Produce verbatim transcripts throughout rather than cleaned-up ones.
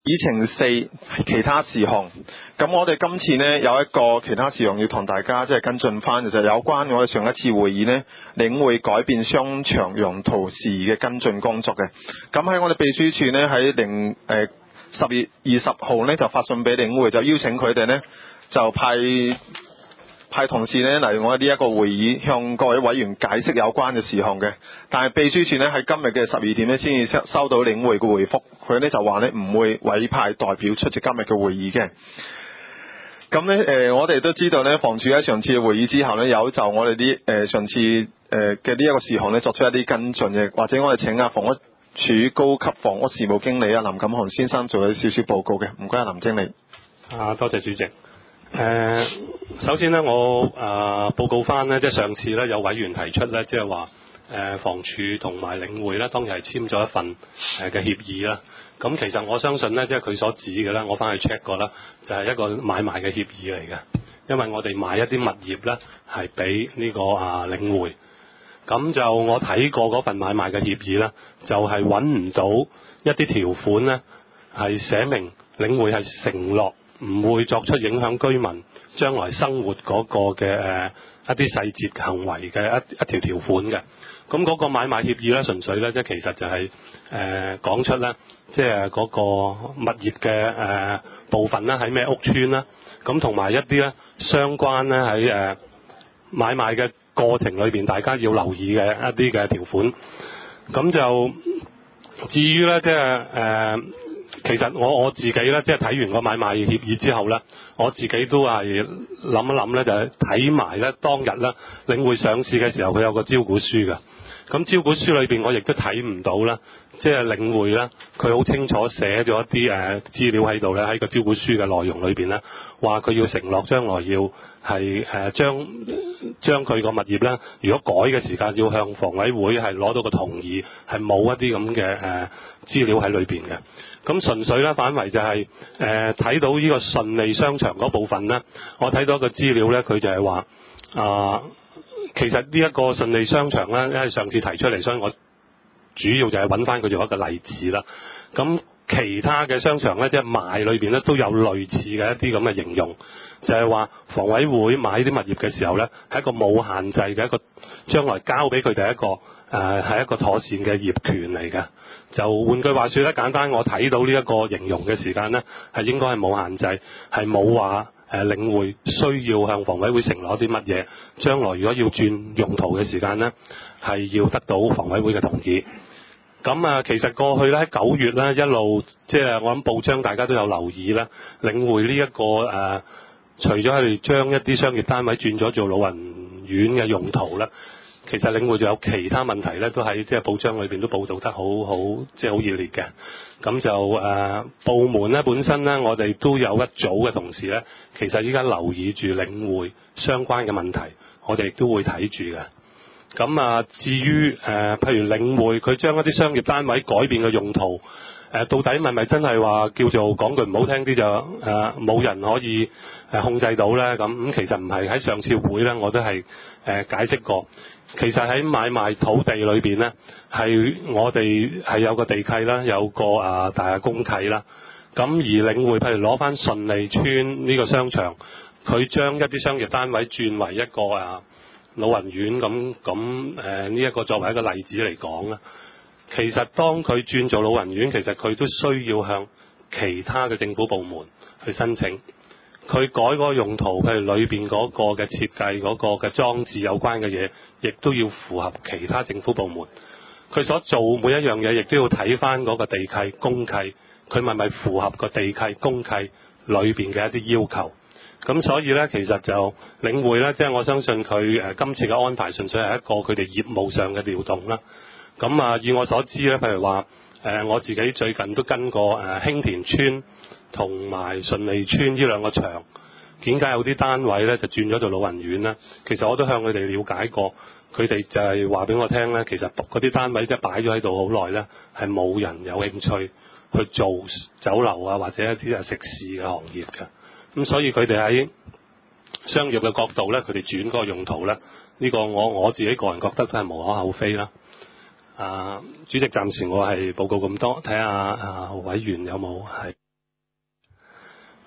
議程四其他事項，咁我哋今次呢有一個其他事項要同大家即係跟進翻嘅，就係有關我哋上一次會議呢領會改變商場用途事宜嘅跟進工作嘅。咁喺我哋秘書處呢喺零誒十月二十號呢就發信俾領會，就邀請佢哋呢就派派同事呢嚟我哋呢一個會議向各位委員解釋有關嘅事項嘅。但係秘書處呢喺今日嘅十二點呢先至收收到領會嘅回覆，佢呢就話呢唔會委派代表出席今日嘅會議嘅。咁呢，誒、呃，我哋都知道呢，房署喺上次嘅會議之後呢，有就我哋啲誒上次誒嘅呢一個事項呢作出一啲跟進嘅，或者我哋請阿房屋署高級房屋事務經理啊林錦雄先生做咗少少報告嘅。唔該啊，林經理。 啊，多謝主席。誒、呃，首先呢，我啊、呃、報告翻呢，即係上次呢，有委員提出呢，即係話誒房署同埋領匯呢，當日係簽咗一份誒嘅協議啦。咁其實我相信呢，即係佢所指嘅呢，我翻去 check 過啦，就係、是、一個買賣嘅協議嚟嘅。因為我哋買一啲物業呢，係俾呢個啊領匯。咁就我睇過嗰份買賣嘅協議呢，就係揾唔到一啲條款呢，係寫明領匯係承諾唔會作出影響居民將來生活嗰個嘅誒一啲細節行為嘅一一條條款嘅。咁嗰個買賣協議咧，純粹咧即係其實就係誒講出咧，即係嗰個物業嘅誒、呃、部分咧喺咩屋邨啦，咁同埋一啲咧相關咧喺誒買賣嘅過程裏邊，大家要留意嘅一啲嘅條款。咁就至於咧即係誒。呃其實我我自己咧，即係睇完個買賣協議之後咧，我自己都係諗一諗咧，就係睇埋咧當日咧領匯上市嘅時候，佢有個招股書嘅。咁招股書裏邊，我亦都睇唔到咧，即係領匯咧，佢好清楚寫咗一啲誒資料喺度咧，喺個招股書嘅內容裏邊咧，話佢要承諾將來要係誒將將佢個物業咧，如果改嘅時間要向房委會係攞到個同意，係冇一啲咁嘅誒資料喺裏邊嘅。咁純粹咧反為就係誒睇到呢個順利商場嗰部分咧，我睇到一個資料咧，佢就係話啊。其實呢一個順利商場咧，因為上次提出嚟，所以我主要就係揾翻佢做一個例子啦。咁其他嘅商場咧，即係賣裏邊咧都有類似嘅一啲咁嘅形容，就係話房委會買啲物業嘅時候咧，係一個冇限制嘅一個將來交俾佢哋一個誒係、呃、一個妥善嘅業權嚟嘅。就換句話說咧，簡單我睇到呢一個形容嘅時間咧，係應該係冇限制，係冇話。誒領匯需要向房委會承諾啲乜嘢，將來如果要轉用途嘅時間呢，係要得到房委會嘅同意。咁啊，其實過去咧喺九月咧一路，即係我諗報章大家都有留意啦，領匯呢一個誒、呃，除咗係將一啲商業單位轉咗做老人院嘅用途咧，其實領匯仲有其他問題咧，都喺即係報章裏邊都報導得好好，即係好熱烈嘅。咁就誒、呃、部門咧本身咧，我哋都有一組嘅同事咧，其實依家留意住領匯相關嘅問題，我哋亦都會睇住嘅。咁啊，至於誒、呃，譬如領匯佢將一啲商業單位改變嘅用途，誒、呃、到底係咪真係話叫做講句唔好聽啲就誒冇、呃、人可以誒控制到咧？咁咁其實唔係，喺上次會咧，我都係誒、呃、解釋過。其實喺買賣土地裏邊呢，係我哋係有個地契啦，有個啊大廈公契啦。咁而領匯譬如攞翻順利邨呢個商場，佢將一啲商業單位轉為一個啊老人院咁咁誒呢一個作為一個例子嚟講啦。其實當佢轉做老人院，其實佢都需要向其他嘅政府部門去申請。佢改嗰個用途，譬如裏邊嗰個嘅設計、嗰個嘅裝置有關嘅嘢，亦都要符合其他政府部門。佢所做每一樣嘢，亦都要睇翻嗰個地契、公契，佢係咪符合個地契、公契裏邊嘅一啲要求？咁所以呢，其實就領匯呢，即係我相信佢誒今次嘅安排，純粹係一個佢哋業務上嘅調動啦。咁啊，以我所知呢，譬如話誒，我自己最近都跟過誒興田邨同埋順利邨呢兩個場，點解有啲單位咧就轉咗做老人院咧？其實我都向佢哋了解過，佢哋就係話俾我聽咧，其實嗰啲單位即係擺咗喺度好耐咧，係冇人有興趣去做酒樓啊或者一啲係食肆嘅行業嘅。咁所以佢哋喺商業嘅角度咧，佢哋轉嗰個用途咧，呢、呢個我我自己個人覺得都係無可厚非啦。啊，主席，暫時我係報告咁多，睇下啊委員有冇係。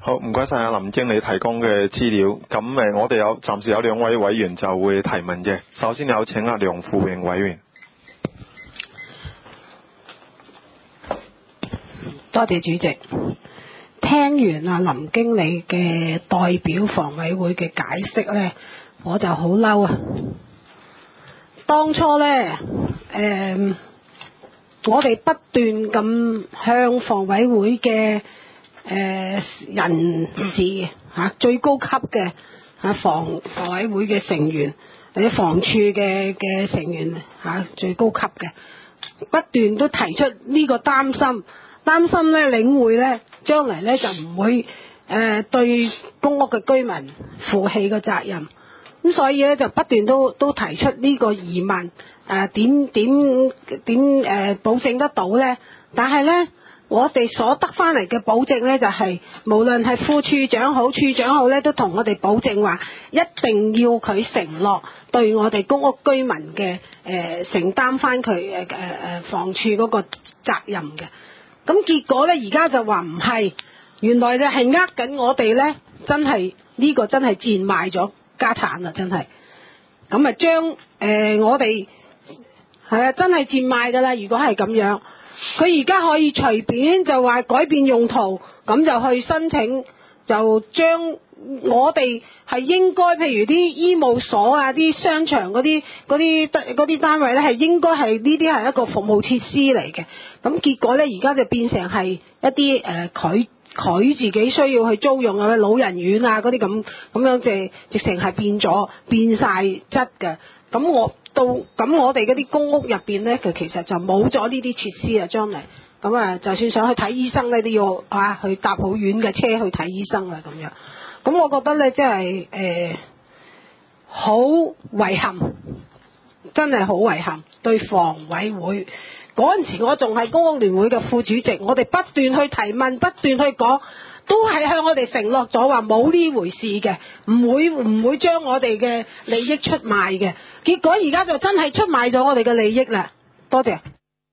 好，唔該晒阿林經理提供嘅資料。咁誒，我哋有暫時有兩位委員就會提問嘅。首先有請阿梁富榮委員。 多謝主席。聽完阿林經理嘅代表房委會嘅解釋呢，我就好嬲啊！當初呢，誒、呃，我哋不斷咁向房委會嘅誒、呃、人士嚇、啊、最高級嘅嚇、啊、房房委會嘅成員或者房署嘅嘅成員嚇、啊、最高級嘅，不斷都提出呢個擔心。擔心咧，領匯咧將來咧就唔會誒、呃、對公屋嘅居民負起個責任，咁所以咧就不斷都都提出呢個疑問，誒點點點誒保證得到咧？但係咧，我哋所得翻嚟嘅保證咧就係、是，無論係副處長好、處長好咧，都同我哋保證話，一定要佢承諾對我哋公屋居民嘅誒、呃、承擔翻佢誒誒誒房署嗰個責任嘅。咁結果咧，而家就話唔係，原來就係呃緊我哋咧，真係呢、呢個真係賤賣咗家產啦，真係。咁啊，將誒、呃、我哋係啊，真係賤賣噶啦。如果係咁樣，佢而家可以隨便就話改變用途，咁就去申請，就將我哋係應該，譬如啲醫務所啊、啲商場嗰啲嗰啲嗰啲單位咧，係應該係呢啲係一個服務設施嚟嘅。咁結果咧，而家就變成係一啲誒佢佢自己需要去租用嘅老人院啊嗰啲咁咁樣，即直情係變咗變晒質嘅。咁我到咁我哋嗰啲公屋入邊咧，佢其實就冇咗呢啲設施啊，將來咁啊，就算想去睇醫生咧，都要啊去搭好遠嘅車去睇醫生啊咁樣。咁我覺得咧，即係誒好遺憾，真係好遺憾。對房委會嗰陣時，我仲係公屋聯會嘅副主席，我哋不斷去提問，不斷去講，都係向我哋承諾咗話冇呢回事嘅，唔會唔會將我哋嘅利益出賣嘅。結果而家就真係出賣咗我哋嘅利益啦。多謝。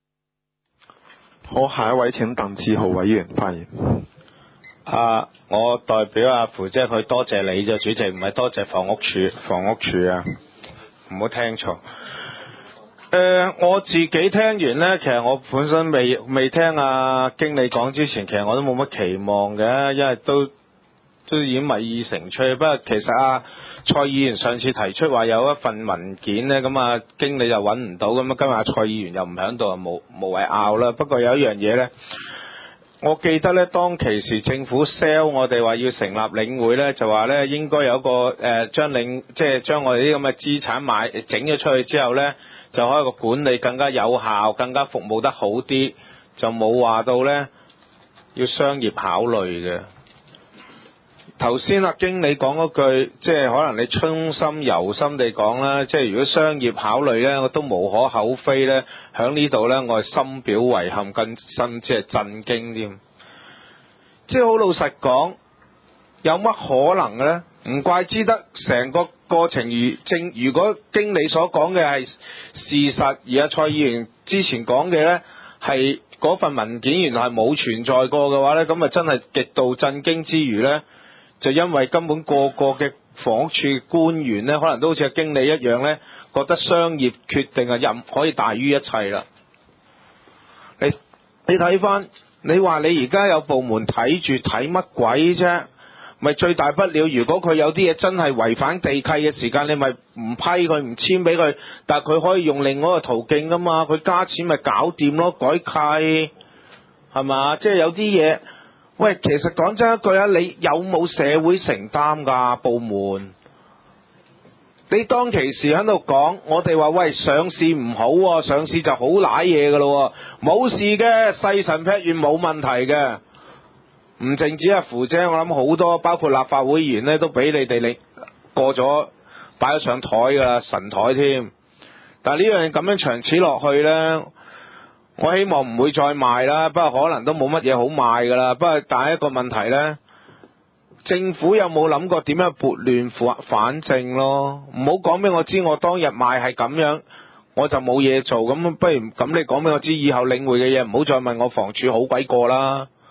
好，下一位請鄧志豪委員發言。 啊，我代表阿符姐去多謝你啫，主席，唔係多謝房屋署。房屋署啊，唔好聽錯。誒、呃，我自己聽完呢，其實我本身未未聽阿經理講之前，其實我都冇乜期望嘅，因為都都已經米已成炊。不過其實阿蔡議員上次提出話有一份文件呢，咁啊經理就揾唔到，咁啊今日阿蔡議員又唔喺度，無無謂拗啦。不過有一樣嘢呢。我記得咧，當其時政府 sell 我哋話要成立領會咧，就話咧應該有一個誒將領，即係將我哋啲咁嘅資產買整咗出去之後咧，就可以個管理更加有效，更加服務得好啲，就冇話到咧要商業考慮嘅。頭先阿經理講嗰句，即係可能你衷心由心地講啦，即係如果商業考慮咧，我都無可厚非咧。喺呢度咧，我係深表遺憾，更甚至係震驚添。即係好老實講，有乜可能嘅咧？唔怪之得成個過程如正，如果經理所講嘅係事實，而阿蔡議員之前講嘅咧係嗰份文件原來係冇存在過嘅話咧，咁啊真係極度震驚之餘咧。就因為根本個個嘅房屋處官員咧，可能都好似阿經理一樣咧，覺得商業決定啊任可以大於一切啦。你你睇翻，你話你而家有部門睇住睇乜鬼啫？咪最大不了，如果佢有啲嘢真係違反地契嘅時間，你咪唔批佢，唔簽俾佢，但係佢可以用另外一個途徑噶嘛，佢加錢咪搞掂咯，改契係嘛？即係有啲嘢。喂，其實講真一句啊，你有冇社會承擔㗎部門？你當其時喺度講，我哋話喂上市唔好喎，上市就好賴嘢㗎咯，冇事嘅，細神劈完冇問題嘅。唔淨止阿符姐，我諗好多包括立法會議員咧，都俾你哋你過咗擺咗上台㗎啦，神台添。但係呢樣咁樣長此落去咧。我希望唔會再賣啦，不過可能都冇乜嘢好賣噶啦。不過但係一個問題呢，政府有冇諗過點樣撥亂反反正咯？唔好講俾我知，我當日賣係咁樣，我就冇嘢做。咁不如咁你講俾我知，以後領匯嘅嘢唔好再問我，房署好鬼過啦。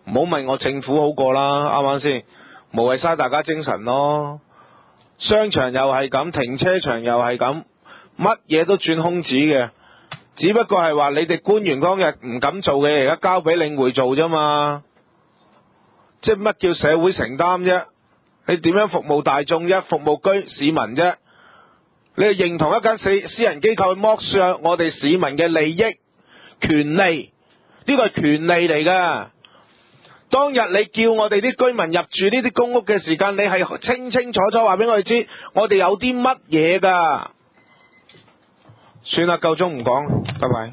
唔好問我政府好過啦，啱唔啱先？無謂嘥大家精神咯。商場又係咁，停車場又係咁，乜嘢都轉空子嘅，只不過係話你哋官員當日唔敢做嘅，而家交俾領匯做啫嘛。即係乜叫社會承擔啫？你點樣服務大眾啫？服務居市民啫？你係認同一間私私人機構剝削我哋市民嘅利益、權利，呢個係權利嚟噶。當日你叫我哋啲居民入住呢啲公屋嘅時間，你係清清楚楚話俾我哋知，我哋有啲乜嘢噶。算啦，夠鐘唔講，拜拜。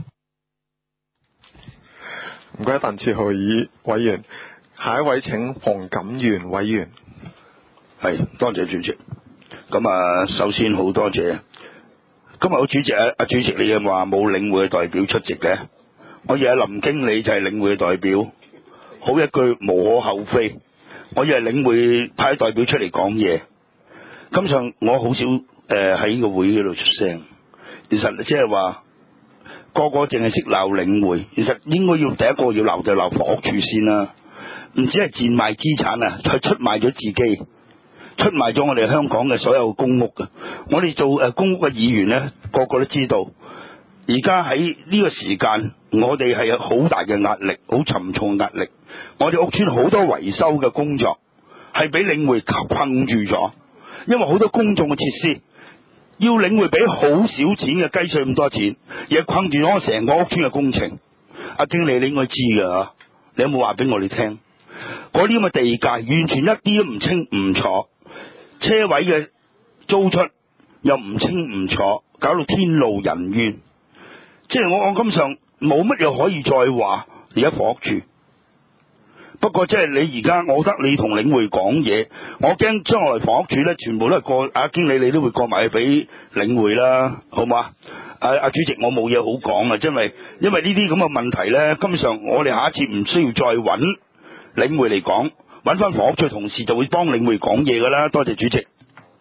唔該，鄧志豪議委員，下一位請黃錦元委員。 係，多謝主席。咁啊，首先好多謝今日好主席啊，阿主席你又話冇領匯嘅代表出席嘅，我以為林經理就係領匯嘅代表，好一句無可厚非。我以為領匯派代表出嚟講嘢，今上我好少誒喺呢個會嗰度出聲。其實即係話個個淨係識鬧領匯，其實應該要第一個要鬧就鬧房屋處先啦。唔止係賤賣資產啊，係出賣咗自己。出賣咗我哋香港嘅所有公屋嘅，我哋做誒公屋嘅議員呢，個個都知道，而家喺呢個時間，我哋係有好大嘅壓力，好沉重嘅壓力。我哋屋邨好多維修嘅工作係俾領匯困住咗，因為好多公眾嘅設施要領匯俾好少錢嘅雞碎咁多錢，而係困住咗我成個屋邨嘅工程。阿經理你應該知㗎，你有冇話俾我哋聽？嗰啲咁嘅地界完全一啲都唔清唔楚。車位嘅租出又唔清唔楚，搞到天怒人怨。即係我我今上冇乜嘢可以再話而家房屋處。不過即係你而家，我覺得你同領匯講嘢，我驚將來房屋處咧全部都係過阿經理，你都會過埋去俾領匯啦，好嘛？阿、啊、阿主席，我冇嘢好講啊，因為因為呢啲咁嘅問題咧，今上我哋下一次唔需要再揾領匯嚟講。揾翻房屋處同事就會幫領匯講嘢噶啦，多謝主席。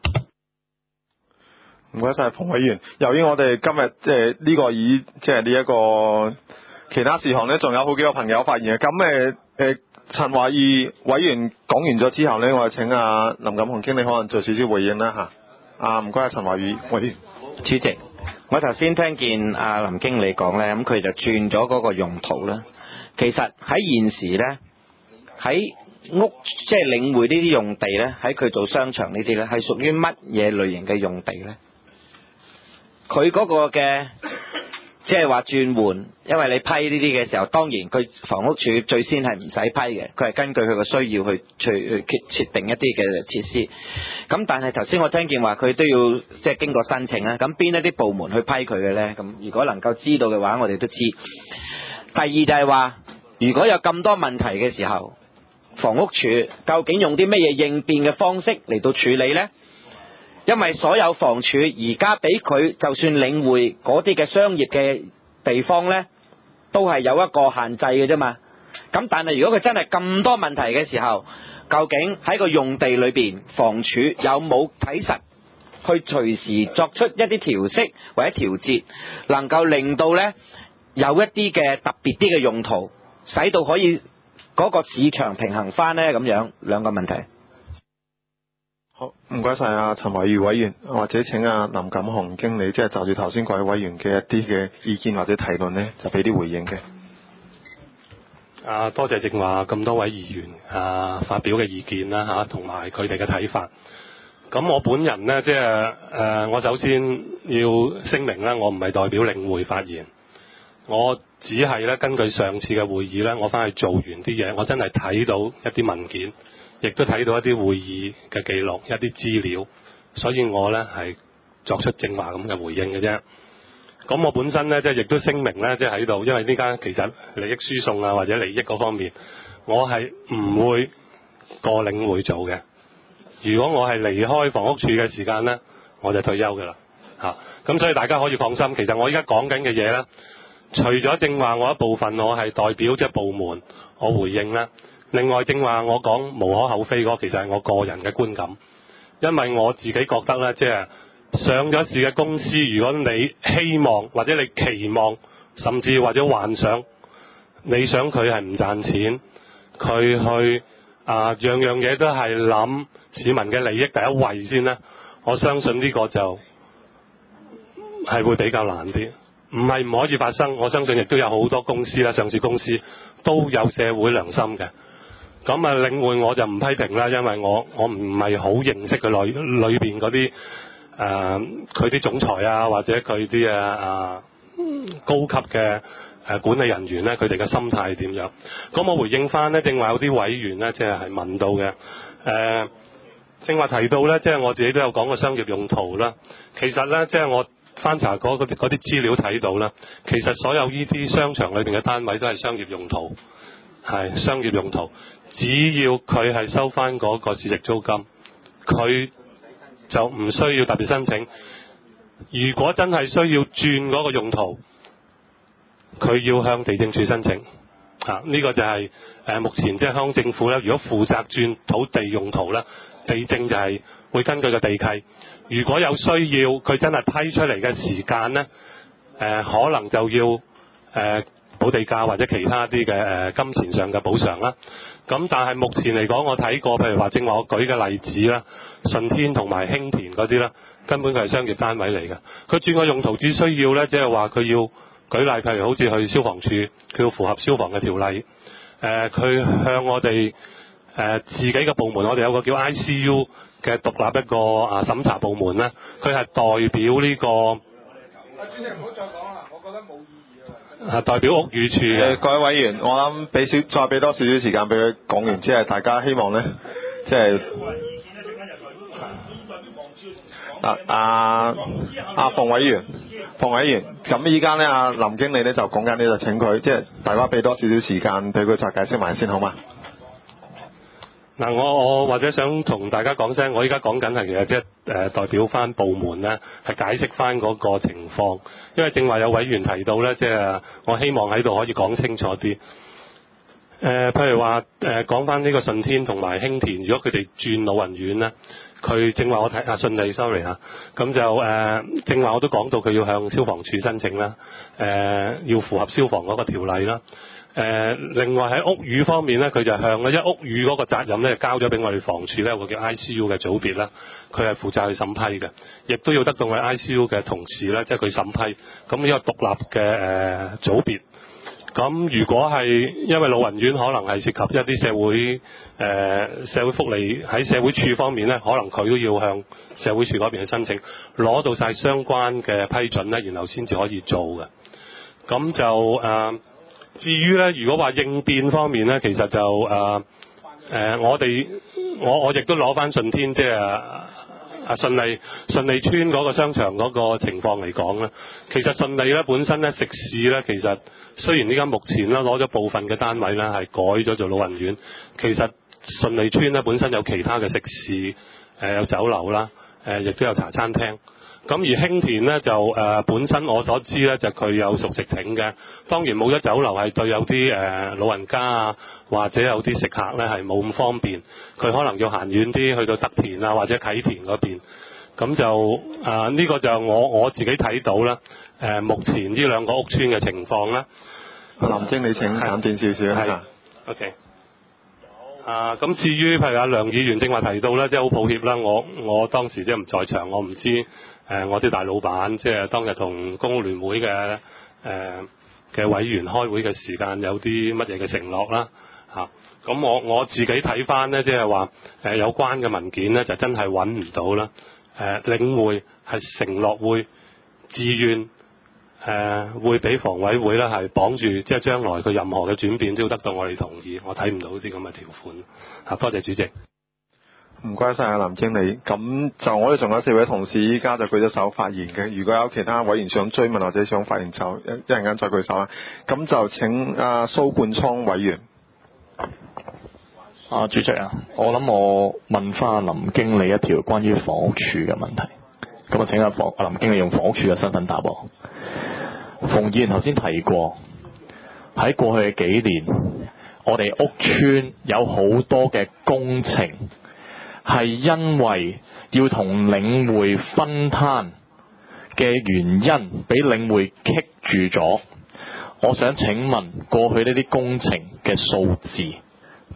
唔該晒馮委員。由於我哋今日即係呢個以即係呢一個其他事項呢，仲有好幾個朋友發言嘅。咁誒誒，陳華義委員講完咗之後呢，我哋請阿林錦雄經理可能做少少回應啦嚇。啊，唔該，陳華義委員。 主席，我頭先聽見阿林經理講呢，咁佢就轉咗嗰個用途啦。其實喺現時呢，喺屋即係領匯呢啲用地呢，喺佢做商場呢啲呢，係屬於乜嘢類型嘅用地呢？佢嗰個嘅即係話轉換，因為你批呢啲嘅時候，當然佢房屋署最先係唔使批嘅，佢係根據佢個需要去去設定一啲嘅設施。咁但係頭先我聽見話佢都要即係經過申請啦，咁邊一啲部門去批佢嘅呢？咁如果能夠知道嘅話，我哋都知。第二就係話，如果有咁多問題嘅時候，房屋署究竟用啲咩嘢應變嘅方式嚟到處理呢？因為所有房署而家俾佢，就算領匯嗰啲嘅商業嘅地方呢，都係有一個限制嘅啫嘛。咁但係如果佢真係咁多問題嘅時候，究竟喺個用地裏邊，房署有冇睇實去隨時作出一啲調適或者調節，能夠令到呢有一啲嘅特別啲嘅用途，使到可以嗰個市場平衡翻呢？咁樣兩個問題。 好，唔該晒啊陳華義委員，或者請阿林錦雄經理，即係就住頭先各位委員嘅一啲嘅意見或者提論呢，就俾啲回應嘅。 啊，多謝正話咁多位議員啊發表嘅意見啦嚇，同埋佢哋嘅睇法。咁我本人呢，即係誒，我首先要聲明啦，我唔係代表領匯發言，我只係咧根據上次嘅會議咧，我翻去做完啲嘢，我真係睇到一啲文件，亦都睇到一啲會議嘅記錄，一啲資料，所以我咧係作出正話咁嘅回應嘅啫。咁我本身咧即係亦都聲明咧，即係喺度，因為呢間其實利益輸送啊或者利益嗰方面，我係唔會過領匯做嘅。如果我係離開房屋署嘅時間咧，我就退休㗎啦嚇。咁所以大家可以放心，其實我依家講緊嘅嘢咧，除咗正話我一部分我係代表即係部門我回應啦，另外正話我講無可厚非嗰個其實係我個人嘅觀感，因為我自己覺得咧，即係上咗市嘅公司，如果你希望或者你期望甚至或者幻想你想佢係唔賺錢， 佢去啊樣樣嘢都係諗市民嘅利益第一位先呢，我相信呢個就係會比較難啲。唔係唔可以發生，我相信亦都有好多公司啦，上市公司都有社會良心嘅。咁啊，領匯我就唔批評啦，因為我我唔係好認識佢裏裏邊嗰啲誒佢啲總裁啊，或者佢啲啊啊高級嘅誒管理人員咧，佢哋嘅心態係點樣？咁我回應翻咧，正話有啲委員咧，即係係問到嘅誒，正話提到咧，即係我自己都有講過商業用途啦。其實咧，即係我翻查嗰嗰啲嗰啲資料睇到啦，其實所有呢啲商場裏邊嘅單位都係商業用途，係商業用途。只要佢係收翻嗰個市值租金，佢就唔需要特別申請。如果真係需要轉嗰個用途，佢要向地政處申請。啊，呢、這個就係、是、誒、呃、目前即係香港政府咧，如果負責轉土地用途咧，地政就係會根據個地契。如果有需要，佢真係批出嚟嘅時間咧，誒、呃、可能就要誒。呃補地價或者其他啲嘅誒金錢上嘅補償啦，咁但係目前嚟講，我睇過，譬如話正話我舉嘅例子啦，順天同埋興田嗰啲啦，根本佢係商業單位嚟嘅。佢轉個用途只需要咧，即係話佢要舉例，譬如好似去消防處，佢要符合消防嘅條例。誒、呃，佢向我哋誒、呃、自己嘅部門，我哋有個叫 I C U 嘅獨立一個啊審查部門咧，佢係代表呢、這個。阿主席唔好再講啦，我覺得冇意義。啊！代表屋宇署嘅各位委員，我諗俾少再俾多少少時間俾佢講完，即係大家希望咧，即係啊啊啊馮委員，馮委員，咁依家咧阿林經理咧就講緊，你就請佢即係大家俾多少少時間俾佢再解釋埋先，好嗎？ 嗱，我我或者想同大家講聲，我依家講緊係其實即係誒代表翻部門咧，係解釋翻嗰個情況，因為正話有委員提到咧，即係我希望喺度可以講清楚啲。誒、呃，譬如話誒講翻呢個順天同埋興田，如果佢哋轉老人院咧，佢正話我睇啊順利 sorry 嚇，咁就誒、呃、正話我都講到佢要向消防處申請啦，誒、呃、要符合消防嗰個條例啦。誒、呃，另外喺屋宇方面咧，佢就向咧，因為屋宇嗰個責任咧，交咗俾我哋房署咧，有個叫 I C U 嘅組別啦，佢係負責去審批嘅，亦都要得到我哋 I C U 嘅同事咧，即係佢審批。咁呢個獨立嘅誒、呃、組別。咁如果係因為老人院可能係涉及一啲社會誒、呃、社會福利喺社會處方面咧，可能佢都要向社會處嗰邊去申請，攞到晒相關嘅批准咧，然後先至可以做嘅。咁就誒。呃至於咧，如果話應變方面咧，其實就誒誒、呃呃，我哋我我亦都攞翻順天，即係啊順利順利村嗰個商場嗰個情況嚟講咧，其實順利咧本身咧食肆咧，其實雖然呢間目前咧攞咗部分嘅單位咧係改咗做老人院，其實順利村咧本身有其他嘅食肆，誒、呃、有酒樓啦，誒、呃、亦都有茶餐廳。咁而興田咧就誒、呃、本身我所知咧就佢有熟食亭嘅，當然冇咗酒樓係對有啲誒、呃、老人家啊或者有啲食客咧係冇咁方便，佢可能要行遠啲去到德田啊或者啟田嗰邊，咁就誒呢、呃呢個就我我自己睇到啦。誒、呃、目前呢兩個屋邨嘅情況啦， 林經理請簡短少少係。 OK。啊，咁至於譬如阿梁議員正話提到咧，即係好抱歉啦，我我當時即係唔在場，我唔知誒、呃、我啲大老闆即係當日同工聯會嘅誒嘅委員開會嘅時間有啲乜嘢嘅承諾啦嚇。咁、啊、我我自己睇翻咧，即係話誒有關嘅文件咧，就真係揾唔到啦。誒、呃、領匯係承諾會自願。誒、呃、會俾房委會咧係綁住，即係將來佢任何嘅轉變都要得到我哋同意，我睇唔到啲咁嘅條款。嚇，多謝主席。 唔該晒啊，林經理。咁就我哋仲有四位同事，依家就舉咗手發言嘅。如果有其他委員想追問或者想發言，就一一陣間再舉手啦。咁就請阿蘇冠倉委員。 啊，主席啊，我諗我問翻林經理一條關於房屋署嘅問題。咁啊，請阿房阿林經理用房屋署嘅身份答我。馮議員頭先提過，喺過去嘅幾年，我哋屋邨有好多嘅工程係因為要同領匯分攤嘅原因，俾領匯棘住咗。我想請問過去呢啲工程嘅數字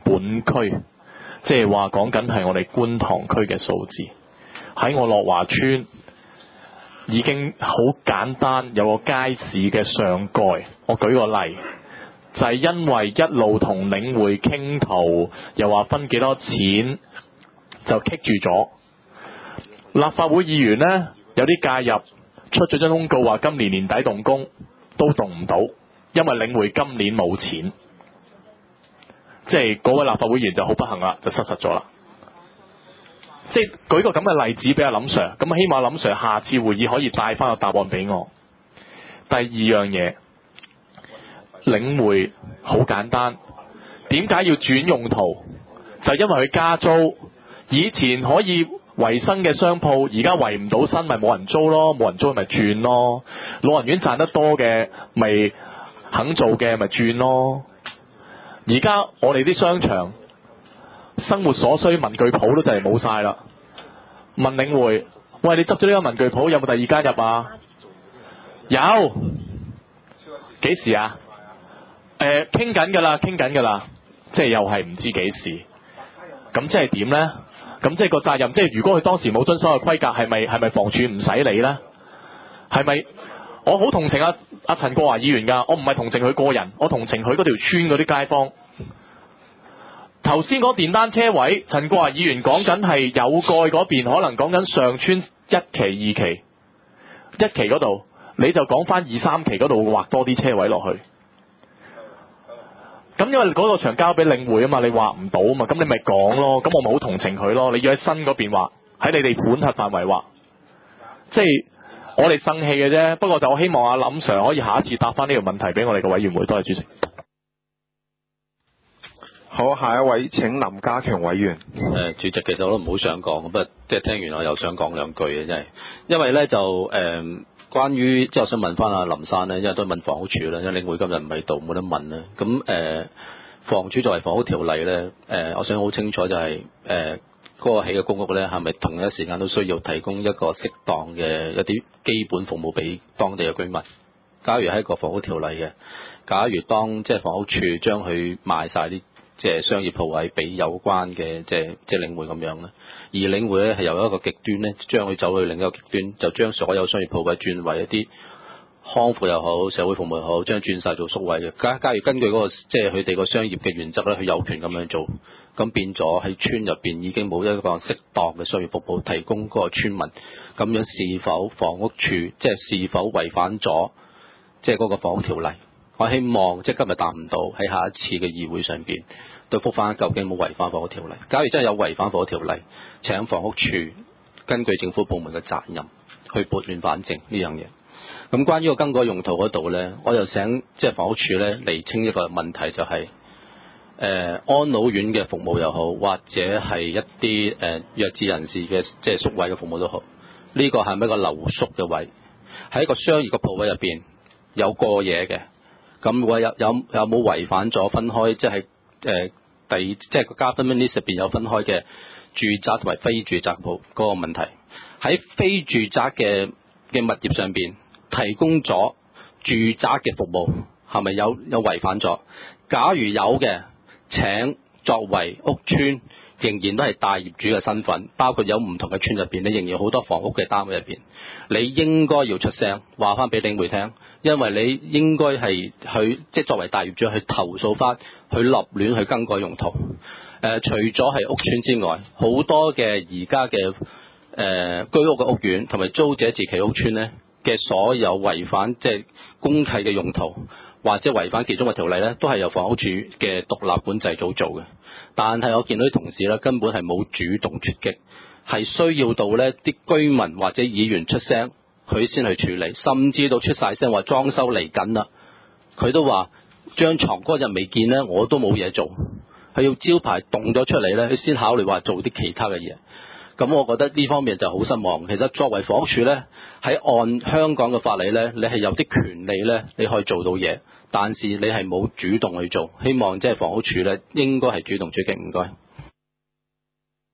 本區，即係話講緊係我哋觀塘區嘅數字。喺我樂華村已經好簡單，有個街市嘅上蓋。我舉個例，就係因為一路同領匯傾圖，又話分幾多錢，就棘住咗。立法會議員呢，有啲介入，出咗張公告話今年年底動工，都動唔到，因為領匯今年冇錢。即係嗰位立法會議員就好不幸啦，就失實咗啦。即係舉個咁嘅例子俾阿林 Sir， 咁希望阿林 Sir 下次會議可以帶翻個答案俾我。第二樣嘢，領匯好簡單，點解要轉用途？就因為佢加租，以前可以維生嘅商鋪，而家維唔到新，咪冇人租咯，冇人租咪轉咯。老人院賺得多嘅，咪肯做嘅咪轉咯。而家我哋啲商場生活所需文具鋪都就係冇晒啦。問領匯，喂，你執咗呢間文具鋪有冇第二間入啊？有，幾時啊？誒，傾緊㗎啦，傾緊㗎啦，即係又係唔知幾時。咁即係點呢？咁即係個責任，即係如果佢當時冇遵守嘅規格，係咪係咪房署唔使理呢？係咪？我好同情阿阿陳國華議員㗎，我唔係同情佢個人，我同情佢嗰條村嗰啲街坊。頭先嗰電單車位，陳國華議員講緊係有蓋嗰邊，可能講緊上村一期、二期、一期嗰度，你就講翻二三期嗰度劃多啲車位落去。咁因為嗰個場交俾領匯啊嘛，你劃唔到啊嘛，咁你咪講咯。咁我咪好同情佢咯。你要喺新嗰邊劃，喺你哋管轄範圍劃，即係我哋生氣嘅啫。不過就我希望阿林 Sir 可以下一次答翻呢個問題俾我哋嘅委員會。多謝主席。 好，下一位請林家強委員。 誒，主席，其實我都唔好想講，不過即係聽完我又想講兩句嘅，真係，因為咧就誒、呃，關於即係我想問翻阿林生咧，因為都問房屋署啦，因為領匯今日唔喺度，冇得問啦。咁誒、呃，房署作為房屋條例咧，誒、呃，我想好清楚就係誒嗰個起嘅公屋咧，係咪同一時間都需要提供一個適當嘅一啲基本服務俾當地嘅居民？假如係一個房屋條例嘅，假如當即係房屋署將佢賣晒啲即係商業鋪位俾有關嘅即係即係領匯咁樣咧，而領匯咧係由一個極端咧，將佢走去另一個極端，就將所有商業鋪位轉為一啲康復又好、社會服務又好，將轉晒做宿位嘅。假假如根據嗰、那個即係佢哋個商業嘅原則咧，佢有權咁樣做，咁變咗喺村入邊已經冇一個適當嘅商業服務提供嗰個村民，咁樣是否房屋署即係是，是否違反咗即係嗰個房屋條例？我希望即係今日答唔到，喺下一次嘅議會上邊都覆翻究竟冇違反房屋條例。假如真係有違反房屋條例，請房屋署根據政府部門嘅責任去撥亂反正呢樣嘢。咁關於個更改用途嗰度呢，我就想即係房屋署呢釐清一個問題，就係、是、誒、呃、安老院嘅服務又好，或者係一啲誒、呃、弱智人士嘅即係宿位嘅服務都好，呢、這個係咪一個留宿嘅位？喺一個商業嘅鋪位入邊有過夜嘅。咁會有有有冇違反咗分開，即係誒、呃、第即係個加分 list 入邊有分開嘅住宅同埋非住宅鋪嗰個問題？喺非住宅嘅嘅物業上邊提供咗住宅嘅服務，係咪有有違反咗？假如有嘅，請作為屋邨仍然都係大業主嘅身份，包括有唔同嘅村入邊，你仍然有好多房屋嘅單位入邊，你應該要出聲話翻俾領匯聽。因為你應該係去即係作為大業主去投訴翻，去立亂去更改用途。誒、呃，除咗係屋邨之外，好多嘅而家嘅誒居屋嘅屋苑同埋租者自其屋邨咧嘅所有違反即係公契嘅用途，或者違反其中嘅條例咧，都係由房屋署嘅獨立管制組做嘅。但係我見到啲同事咧根本係冇主動出擊，係需要到咧啲居民或者議員出聲，佢先去處理，甚至到出晒聲話裝修嚟緊啦，佢都話張床嗰日未見咧，我都冇嘢做，佢要招牌動咗出嚟咧，佢先考慮話做啲其他嘅嘢。咁我覺得呢方面就好失望。其實作為房屋署咧，喺按香港嘅法例咧，你係有啲權利咧，你可以做到嘢，但是你係冇主動去做。希望即係房屋署咧，應該係主動出擊。唔該。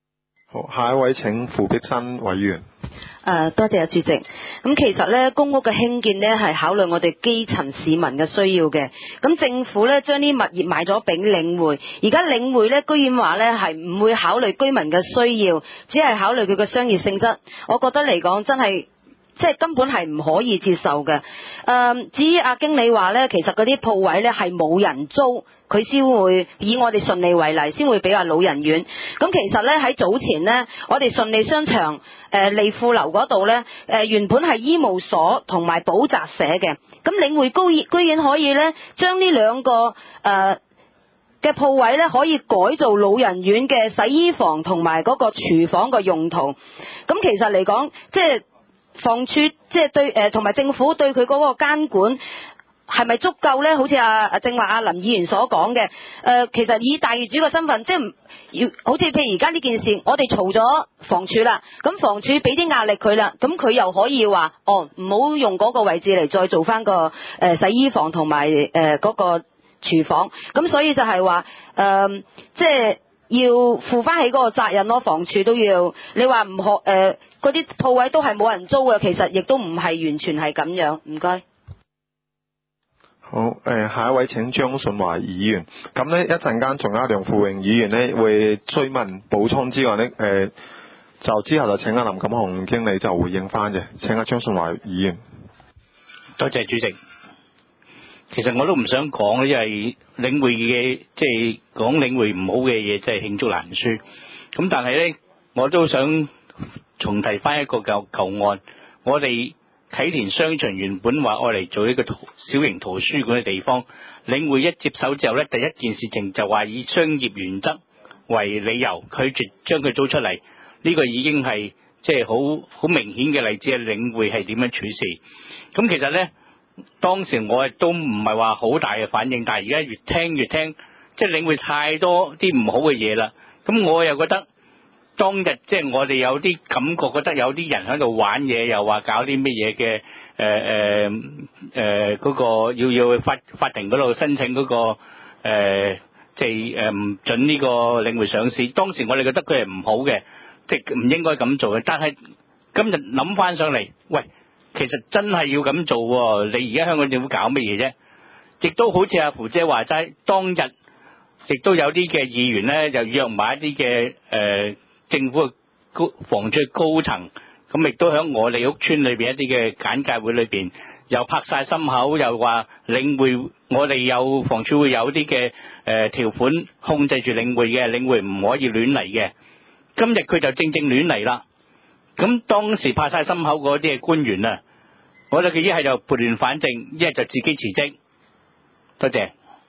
好，下一位請傅碧新委員。 誒、呃，多謝啊，主席。咁其實咧，公屋嘅興建呢係考慮我哋基層市民嘅需要嘅。咁政府咧將啲物業賣咗俾領匯，而家領匯咧居然話咧係唔會考慮居民嘅需要，只係考慮佢嘅商業性質。我覺得嚟講真係。即係根本係唔可以接受嘅。誒、呃，至於阿經理話呢，其實嗰啲鋪位呢係冇人租，佢先會以我哋順利為例，先會俾話老人院。咁其實呢，喺早前呢，我哋順利商場誒利富樓嗰度呢，誒、呃、原本係醫務所同埋補習社嘅，咁領匯居居然可以呢將呢兩個誒嘅鋪位呢可以改做老人院嘅洗衣房同埋嗰個廚房嘅用途。咁其實嚟講，即係。房署即係對誒，同埋政府對佢嗰個監管係咪足夠呢？好似阿阿正話阿林議員所講嘅，誒、呃，其實以大業主嘅身份，即係要好似譬如而家呢件事，我哋嘈咗房署啦，咁房署俾啲壓力佢啦，咁佢又可以話，哦，唔好用嗰個位置嚟再做翻個誒、呃、洗衣房同埋誒嗰個廚房，咁所以就係話誒，即係。要負翻起嗰個責任咯，房署都要。你話唔學誒，嗰啲鋪位都係冇人租嘅，其實亦都唔係完全係咁樣。唔該。 好，誒、呃，下一位請張順華議員。咁呢一陣間仲有梁富榮議員呢會追問補充之外呢，誒、呃，就之後就請阿林錦雄經理就回應翻嘅。請阿張順華議員。 多謝主席。其實我都唔想講，因為領匯嘅即係講領匯唔好嘅嘢，真係罄竹難書。咁但係呢，我都想重提翻一個舊舊案。我哋啟田商場原本話愛嚟做一個小型圖書館嘅地方，領匯一接手之後呢，第一件事情就話以商業原則為理由拒絕將佢租出嚟。呢個已經係即係好好明顯嘅例子，係領匯係點樣處事。咁其實呢。當時我亦都唔係話好大嘅反應，但係而家越聽越聽，即係領會太多啲唔好嘅嘢啦。咁我又覺得當日即係我哋有啲感覺，覺得有啲人喺度玩嘢，又話搞啲乜嘢嘅誒誒誒嗰個要要去法法庭嗰度申請嗰個誒即係誒唔准呢個領匯上市。當時我哋覺得佢係唔好嘅，即係唔應該咁做嘅。但係今日諗翻上嚟，喂！其實真係要咁做喎，你而家香港政府搞乜嘢啫？亦都好似阿芙姐話齋，當日亦都有啲嘅議員呢，就約埋一啲嘅誒政府嘅高房署高層，咁亦都喺我哋屋村裏邊一啲嘅簡介會裏邊，又拍晒心口，又話領匯，我哋有房署會有啲嘅誒條款控制住領匯嘅，領匯唔可以亂嚟嘅。今日佢就正正亂嚟啦。咁當時拍晒心口嗰啲嘅官員啊，我哋佢一係就撥亂反正，一係就自己辭職。多謝。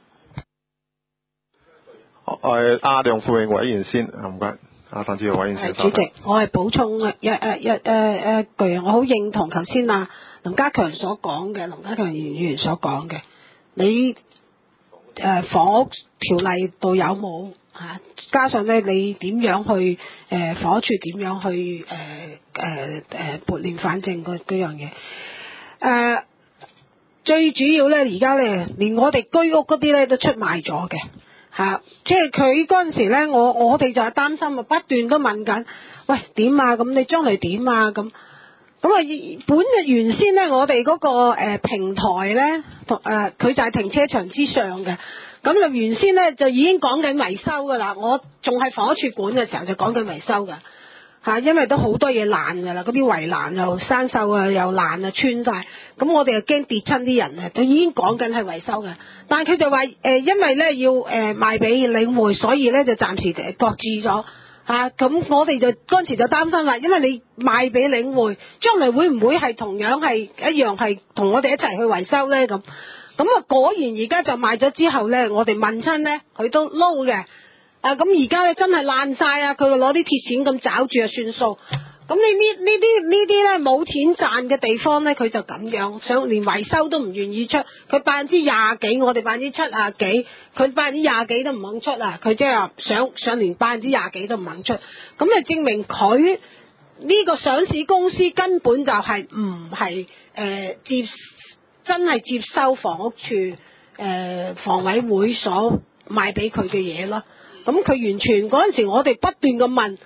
誒，阿梁富榮委員先，唔該。阿鄧志豪委員先。 主席，我係補充一誒一誒誒一句，我好認同頭先啊林家強所講嘅，林家強議員所講嘅，你誒、呃、房屋條例度有冇？嚇，加上咧，你點樣去誒、呃、房署點樣去誒誒誒撥亂反正嗰嗰樣嘢？誒、呃、最主要咧，而家咧連我哋居屋嗰啲咧都出賣咗嘅嚇，即係佢嗰陣時咧，我我哋就係擔心啊，不斷都問緊，喂點啊？咁你將來點啊？咁咁啊，本嘅原先咧，我哋嗰、嗰個、呃、平台咧，同誒佢就係停車場之上嘅。咁就原先咧就已經講緊維修噶啦，我仲係房屋署管嘅時候就講緊維修噶嚇，因為都好多嘢爛噶啦，嗰啲圍欄又生鏽啊，又爛啊，穿晒，咁我哋又驚跌親啲人啊，就已經講緊係維修嘅。但係佢就話誒、呃，因為咧要誒、呃、賣俾領匯，所以咧就暫時誒擱置咗嚇。咁、啊、我哋就嗰陣時就擔心啦，因為你賣俾領匯，將來會唔會係同樣係一樣係同我哋一齊去維修咧咁？咁啊，果然而家就賣咗之後咧，我哋問親咧，佢都撈嘅。啊，咁而家咧真係爛晒啊！佢攞啲鐵線咁找住就算數。咁你呢呢啲呢啲咧冇錢賺嘅地方咧，佢就咁樣，想連維修都唔願意出。佢百分之廿幾，我哋百分之七啊幾，佢百分之廿幾都唔肯出啊！佢即係話想想連百分之廿幾都唔肯出，咁就證明佢呢個上市公司根本就係唔係誒接。真係接收房屋處誒、呃、房委會所賣俾佢嘅嘢咯，咁佢完全嗰陣時我哋不斷咁問，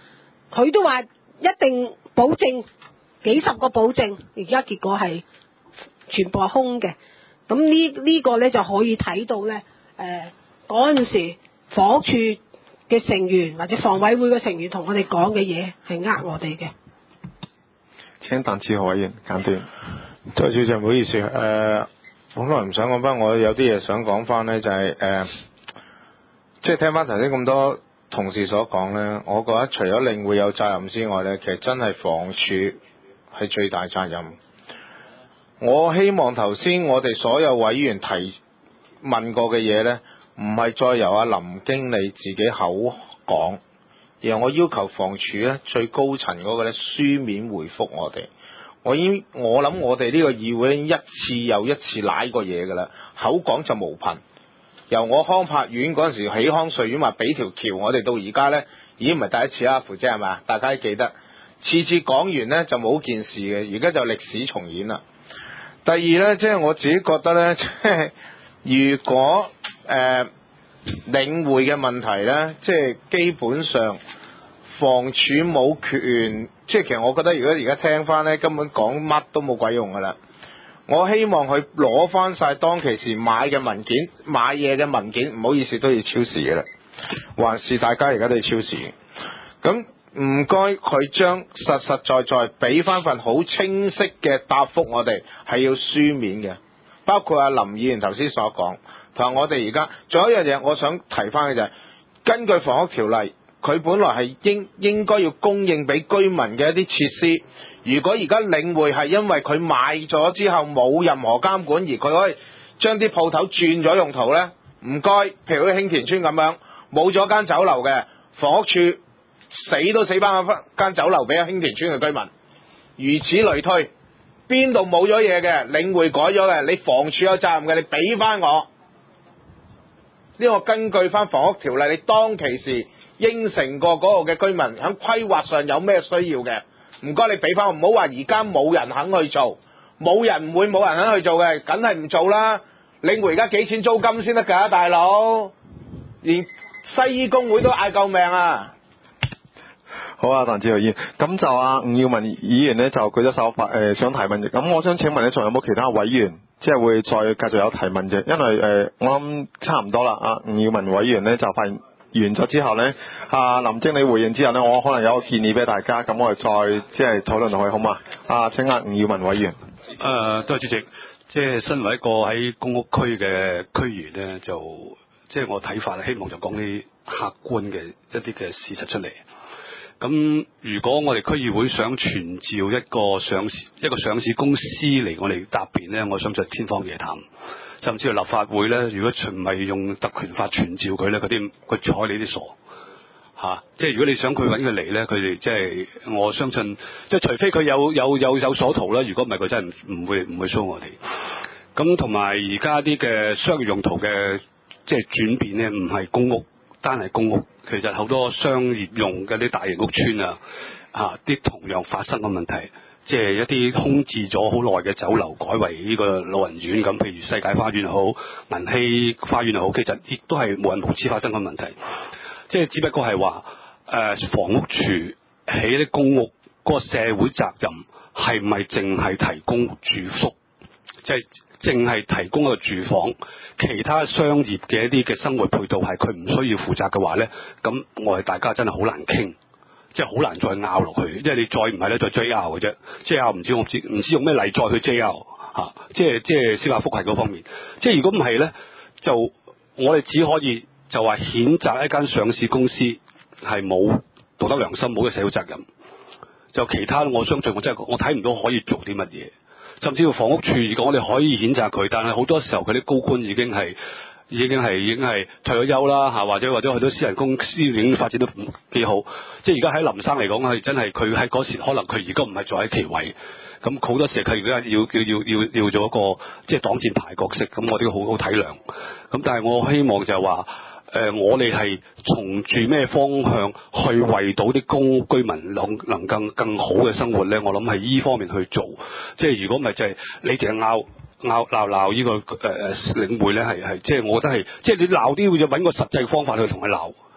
佢都話一定保證幾十個保證，而家結果係全部係空嘅。咁呢呢個咧就可以睇到咧，誒嗰陣時房屋處嘅成員或者房委會嘅成員同我哋講嘅嘢係呃我哋嘅。 請鄧志豪委員簡短。 對，主席唔好意思，誒、呃，本來唔想講翻，我有啲嘢想講翻呢，就係、是、誒、呃，即係聽翻頭先咁多同事所講呢，我覺得除咗領匯有責任之外呢，其實真係房署係最大責任。我希望頭先我哋所有委員提問過嘅嘢呢，唔係再由阿林經理自己口講，而係我要求房署呢最高層嗰個呢書面回覆我哋。我已經我諗我哋呢個議會已經一次又一次舐過嘢㗎啦，口講就無憑。由我康柏苑嗰陣時起康瑞苑話俾條橋，我哋到而家呢已經唔係第一次啦，符姐係咪？大家都記得，次次講完呢就冇件事嘅，而家就歷史重演啦。第二呢，即係我自己覺得呢，即係如果誒、呃、領匯嘅問題呢，即係基本上房署冇權，即係其實我覺得如果而家聽翻呢，根本講乜都冇鬼用噶啦。我希望佢攞翻晒當其時買嘅文件、買嘢嘅文件，唔好意思都要超時嘅啦，還是大家而家都要超時。咁唔該佢將實實在在俾翻份好清晰嘅答覆我哋，係要書面嘅，包括阿林議員頭先所講，同埋我哋而家仲有一樣嘢我想提翻嘅就係、是、根據房屋條例，佢本來係應應該要供應俾居民嘅一啲設施。如果而家領匯係因為佢買咗之後冇任何監管，而佢可以將啲鋪頭轉咗用途呢，唔該，譬如好似興田村咁樣，冇咗間酒樓嘅，房屋處死都死翻間酒樓俾興田村嘅居民。如此類推，邊度冇咗嘢嘅，領匯改咗嘅，你房署有責任嘅，你俾翻我。呢個根據翻房屋條例，你當其時應承過嗰個嘅居民喺規劃上有咩需要嘅，唔該你俾翻我，唔好話而家冇人肯去做，冇人唔會冇人肯去做嘅，梗係唔做啦。領匯而家幾錢租金先得㗎，大佬，連西醫工會都嗌救命啊！ 好啊，鄧志豪議員，咁就啊吳耀文議員呢，就舉咗手發誒想提問嘅，咁我想請問呢，仲有冇其他委員即係會再繼續有提問嘅？因為誒、呃、我諗差唔多啦，啊吳耀文委員呢，就發言完咗之後呢，啊林經理回應之後呢，我可能有個建議俾大家，咁我哋再即係討論落去好嘛？啊，請啊吳耀文委員。 誒、呃，多謝主席。即係身為一個喺公屋區嘅區員呢，就即係我睇法，希望就講啲客觀嘅一啲嘅事實出嚟。咁如果我哋區議會想傳召一個上市一個上市公司嚟我哋答辯呢，我想就天方夜譚。甚至係立法會呢，如果唔係用特權法傳召佢呢，嗰啲佢睬你啲傻嚇、啊。即係如果你想佢揾佢嚟呢，佢哋即係我相信，即係除非佢有有有有所圖啦。如果唔係，佢真係唔唔會唔會騷我哋。咁同埋而家啲嘅商業用途嘅即係轉變呢，唔係公屋，單係公屋，其實好多商業用嘅啲大型屋邨啊，啊啲同樣發生嘅問題。即係一啲空置咗好耐嘅酒樓，改為呢個老人院咁，譬如世界花園又好，銀禧花園又好，其實亦都係無人無知發生嘅問題。即係只不過係話誒房屋署起啲公屋嗰個社會責任係咪淨係提供住宿，即係淨係提供一個住房，其他商業嘅一啲嘅生活配套係佢唔需要負責嘅話咧，咁我哋大家真係好難傾。即係好難再拗落去，即係你再唔係咧，再追拗嘅啫。即係拗唔知我唔知唔知用咩例再去追拗嚇。即係即係司法覆核嗰方面。即係如果唔係咧，就我哋只可以就話譴責一間上市公司係冇道德良心、冇嘅社會責任。就其他我相信我真係我睇唔到可以做啲乜嘢。甚至乎房屋處，如果我哋可以譴責佢，但係好多時候佢啲高官已經係。已經係已經係退咗休啦嚇，或者或者去到私人公司已經發展得幾好。即係而家喺林生嚟講係真係佢喺嗰時可能佢而家唔係坐喺其位，咁好多時佢而家要要要要要做一個即係擋箭牌角色，咁我哋都好好體諒。咁但係我希望就係話誒，我哋係從住咩方向去為到啲公屋居民能能更更好嘅生活咧？我諗係依方面去做。即係如果唔係就係你淨係拗。拗鬧鬧呢個誒誒領匯咧係係即係我覺得係即係你鬧啲要揾個實際方法去同佢鬧，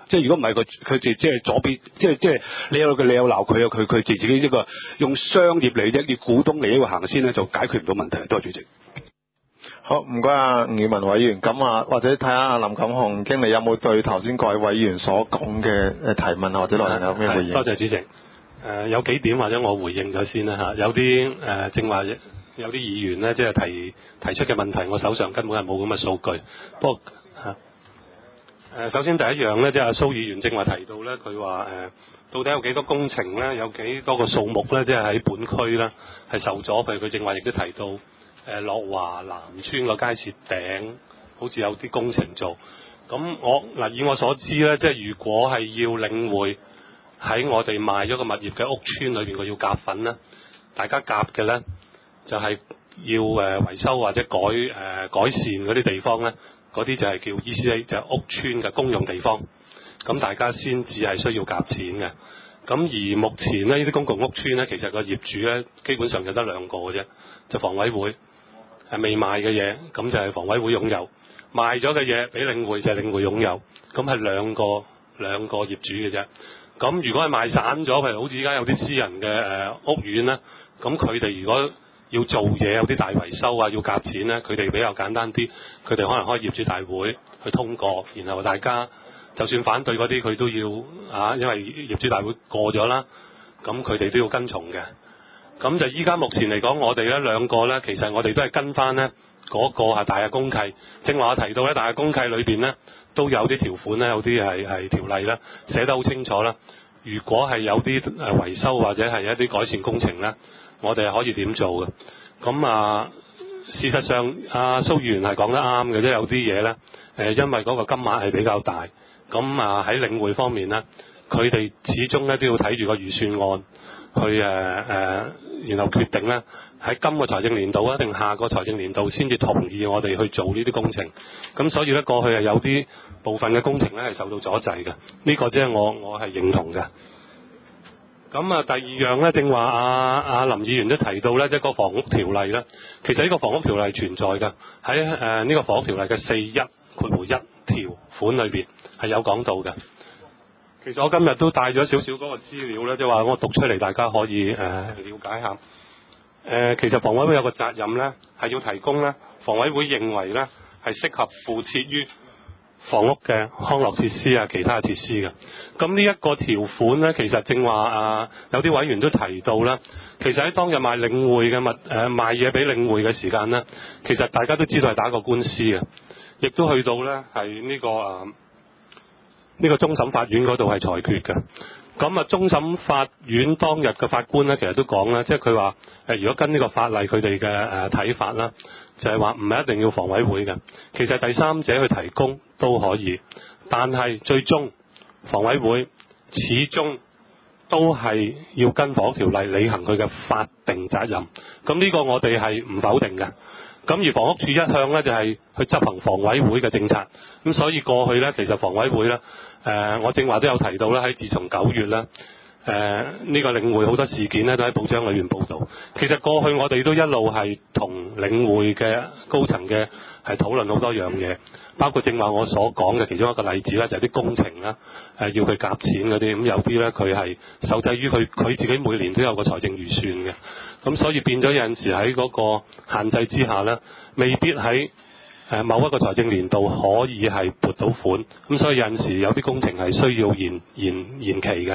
即係如果唔係佢佢哋即係左邊，即係即係你有佢你有鬧佢啊，佢佢自己呢個用商業利益以股東利益去行先咧，就解決唔到問題。多謝主席。 好，唔該啊，吳宇文委員。咁啊，或者睇下阿林錦雄經理有冇對頭先各位委員所講嘅誒提問啊，或者內容有咩回應？ 多謝主席。誒、呃、有幾點或者我回應咗先啦嚇。有啲誒、呃、正話有啲議員咧，即係提提出嘅問題，我手上根本係冇咁嘅數據。不過嚇誒，首先第一樣咧，即係阿蘇議員正話提到咧，佢話誒到底有幾多工程咧，有幾多個數目咧，即係喺本區咧係受阻。譬如佢正話亦都提到誒樂華南村個街市頂好似有啲工程做。咁我嗱以我所知咧，即係如果係要領匯喺我哋賣咗個物業嘅屋邨裏邊，佢要夾份咧，大家夾嘅咧就係、是、要誒、呃、維修或者改誒、呃、改善嗰啲地方咧，嗰啲就係叫 E C A， 就係屋邨嘅公用地方。咁大家先至係需要夾錢嘅。咁而目前呢，呢啲公共屋邨咧，其實個業主咧基本上就得兩個嘅啫，就房委會係未賣嘅嘢，咁就係房委會擁有；賣咗嘅嘢俾領匯就係領匯擁有。咁係兩個兩個業主嘅啫。咁如果係賣散咗，譬如好似依家有啲私人嘅誒、呃、屋苑咧，咁佢哋如果要做嘢有啲大維修啊，要夾錢咧，佢哋比較簡單啲，佢哋可能開業主大會去通過，然後大家就算反對嗰啲，佢都要啊，因為業主大會過咗啦，咁佢哋都要跟從嘅。咁就依家目前嚟講，我哋咧兩個咧，其實我哋都係跟翻咧嗰個係大廈公契。正話我提到咧，大廈公契裏邊咧都有啲條款咧，有啲係係條例啦，寫得好清楚啦。如果係有啲誒維修或者係一啲改善工程咧，我哋係可以點做嘅。咁啊，事實上阿蘇議員係講得啱嘅，即係有啲嘢咧誒，因為嗰個金額係比較大，咁啊喺領匯方面咧，佢哋始終咧都要睇住個預算案去誒誒、呃，然後決定咧喺今個財政年度啊定下個財政年度先至同意我哋去做呢啲工程。咁所以咧過去係有啲部分嘅工程咧係受到阻滯嘅，呢、這個即係我我係認同嘅。咁啊，第二樣咧，正話阿阿林議員都提到咧，即係個房屋條例咧，其實呢個房屋條例存在嘅，喺誒呢個房屋條例嘅四一括弧一條款裏邊係有講到嘅。其實我今日都帶咗少少嗰個資料咧，即係話我讀出嚟，大家可以誒、呃、了解下。誒、呃，其實房委會有個責任咧，係要提供咧，房委會認為咧係適合附設於房屋嘅康樂設施啊，其他設施嘅。咁呢一個條款咧，其實正話啊，有啲委員都提到啦。其實喺當日賣領匯嘅物誒、呃、賣嘢俾領匯嘅時間咧，其實大家都知道係打過官司嘅，亦都去到咧係呢個啊呢、這個終審法院嗰度係裁決嘅。咁啊，終審法院當日嘅法官咧，其實都講啦，即係佢話誒，如果跟呢個法例佢哋嘅誒睇法啦，就係話唔係一定要房委會嘅，其實第三者去提供都可以，但係最終房委會始終都係要跟房屋條例履行佢嘅法定責任。咁呢個我哋係唔否定嘅。咁而房屋署一向咧就係去執行房委會嘅政策。咁所以過去咧，其實房委會咧，誒、呃、我正話都有提到啦，喺自從九月咧。誒、呃、呢、這個領匯好多事件咧都喺報章裏面報導。其實過去我哋都一路係同領匯嘅高層嘅係討論好多樣嘢，包括正話我所講嘅其中一個例子咧，就係、是、啲工程啦，誒、呃、要佢夾錢嗰啲。咁有啲咧佢係受制於佢佢自己每年都有個財政預算嘅，咁所以變咗有陣時喺嗰個限制之下咧，未必喺誒某一個財政年度可以係撥到款。咁所以有陣時有啲工程係需要延延延期嘅。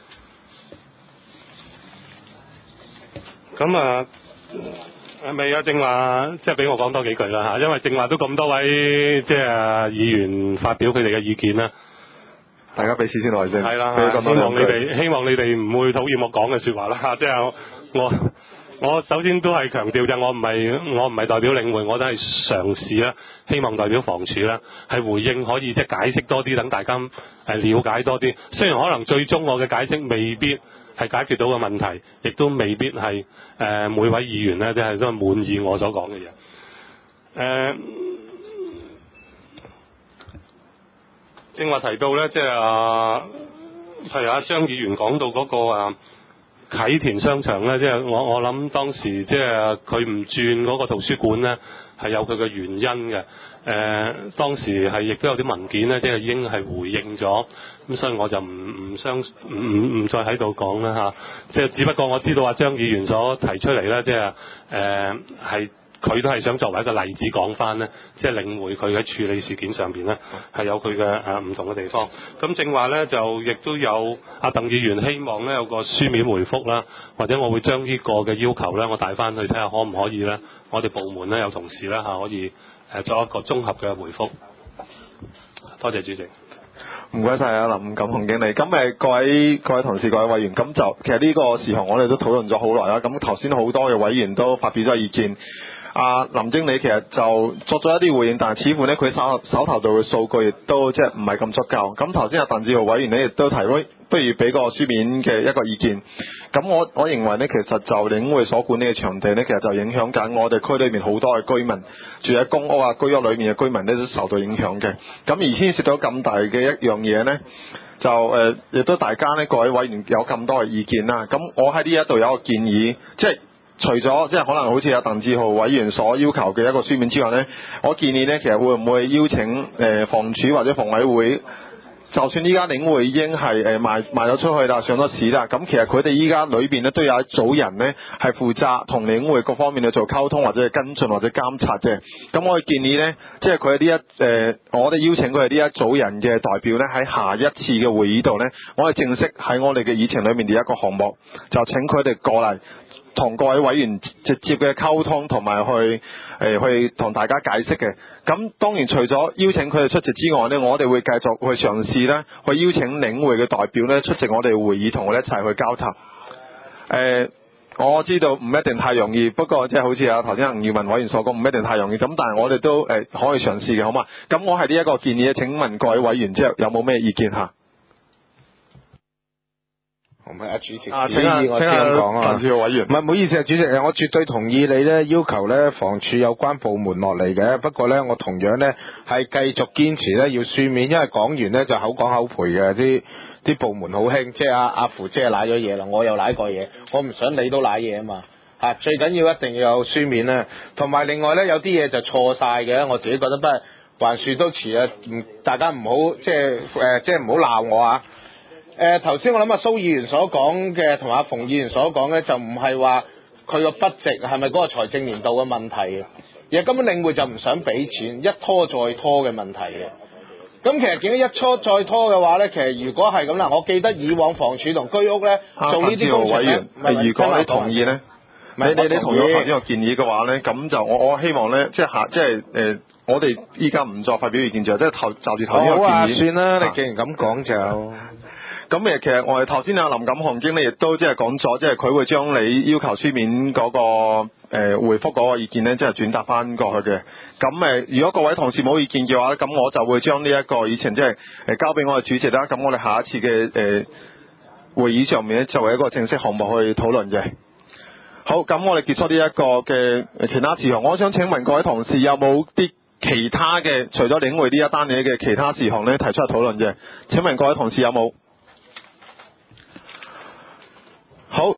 咁啊，誒未啊？正話即係俾我講多幾句啦嚇，因為正話都咁多位即係議員發表佢哋嘅意見啦， 大家俾少少耐性。係啦， 希望你哋希望你哋唔會討厭我講嘅説話啦嚇，即係我我首先都係強調就我唔係我唔係代表領匯，我都係嘗試啦，希望代表房署啦，係回應可以即係解釋多啲，等大家係了解多啲。雖然可能最終我嘅解釋未必係解決到嘅問題，亦都未必係誒、呃、每位議員咧，即係都係滿意我所講嘅嘢。誒、呃，正話提到咧，即係啊，譬如阿張議員講到嗰、那個啊啟田商場咧，即係我我諗當時即係佢唔轉嗰個圖書館咧，係有佢嘅原因嘅。誒、呃、當時係亦都有啲文件咧，即係已經係回應咗，咁所以我就唔唔相唔唔唔再喺度講啦嚇。即係只不過我知道阿張議員所提出嚟咧，即係誒係。佢都係想作為一個例子講翻呢，即係領匯佢喺處理事件上邊呢，係有佢嘅誒唔同嘅地方。咁正話呢，就亦都有阿鄧議員希望呢有個書面回覆啦，或者我會將呢個嘅要求呢，我帶翻去睇下可唔可以呢，我哋部門呢，有同事呢，嚇可以誒作一個綜合嘅回覆。多謝主席。 唔該晒啊，林錦雄經理。咁誒各位各位同事、各位委員，咁就其實呢個事項我哋都討論咗好耐啦。咁頭先好多嘅委員都發表咗意見。阿林經理其實就作咗一啲回應，但係似乎呢，佢手手頭度嘅數據亦都即係唔係咁足夠。咁頭先阿鄧志豪委員呢亦都提咗，不如俾個書面嘅一個意見。咁我我認為呢，其實就領匯所管理嘅場地呢，其實就影響緊我哋區裏面好多嘅居民住喺公屋啊、居屋裏面嘅居民呢都受到影響嘅。咁而牽涉到咁大嘅一樣嘢呢，就誒亦、呃、都大家呢，各位委員有咁多嘅意見啦。咁我喺呢一度有一個建議，即係。除咗即係可能好似阿鄧志豪委員所要求嘅一個書面之外呢，我建議呢，其實會唔會邀請誒、呃、房署或者房委會，就算依家領匯已經係誒賣賣咗出去啦，上咗市啦，咁其實佢哋依家裏邊呢都有一組人呢係負責同領匯各方面去做溝通或者係跟進或者監察嘅。咁我建議呢，即係佢哋呢一誒、呃，我哋邀請佢哋呢一組人嘅代表呢，喺下一次嘅會議度呢，我哋正式喺我哋嘅議程裏面嘅一個項目，就請佢哋過嚟。同各位委員直接嘅溝通同埋去誒、呃、去同大家解釋嘅。咁當然除咗邀請佢哋出席之外呢，我哋會繼續去嘗試呢，去邀請領匯嘅代表呢出席我哋會議，同我哋一齊去交談。誒、呃，我知道唔一定太容易，不過即係好似啊頭先吳耀文委員所講，唔一定太容易。咁但係我哋都誒、呃、可以嘗試嘅，好嘛？咁我係呢一個建議，請問各位委員之後有冇咩意見嚇？ 唔係阿主席， 啊，請啊， 我先咁講啊， 陳志豪委員， 唔係唔好意思啊，主席，我絕對同意你咧要求咧房署有關部門落嚟嘅。不過咧，我同樣咧係繼續堅持咧要書面，因為講完咧就口講口賠嘅，啲啲部門好興，即係阿阿符姐賴咗嘢啦，我又賴過嘢，我唔想你都賴嘢啊嘛嚇，最緊要一定要有書面咧。同埋另外咧有啲嘢就錯晒嘅，我自己覺得不過還算都遲啊，唔大家唔好即係誒即係唔好鬧我啊！誒頭先我諗阿蘇議員所講嘅同阿馮議員所講咧，就唔係話佢個 budget係咪嗰個財政年度嘅問題嘅，而係根本領匯就唔想俾錢，一拖再拖嘅問題嘅。咁其實見到一拖再拖嘅話咧，其實如果係咁啦，我記得以往房署同居屋咧、啊、做呢啲工程咧， 如果你同意咧，你你你同意我頭先個建議嘅話咧，咁就我我希望咧，即係下即係誒，我哋依家唔作發表意見就即係頭就住頭先個建議。好啊，算啦，你既然咁講就。咁誒，其實我哋頭先阿林錦雄經理亦都即係講咗，即係佢會將你要求書面嗰、那個誒、呃、回覆嗰個意見咧，即係轉達翻過去嘅。咁誒，如果各位同事冇意見嘅話，咁我就會將呢一個議程即係誒交俾我哋主席啦。咁我哋下一次嘅誒、呃、會議上面咧，作為一個正式項目去討論嘅。好，咁我哋結束呢一個嘅其他事項。我想請問各位同事有冇啲其他嘅，除咗領匯呢一單嘢嘅其他事項咧，提出嚟討論嘅？請問各位同事有冇？好，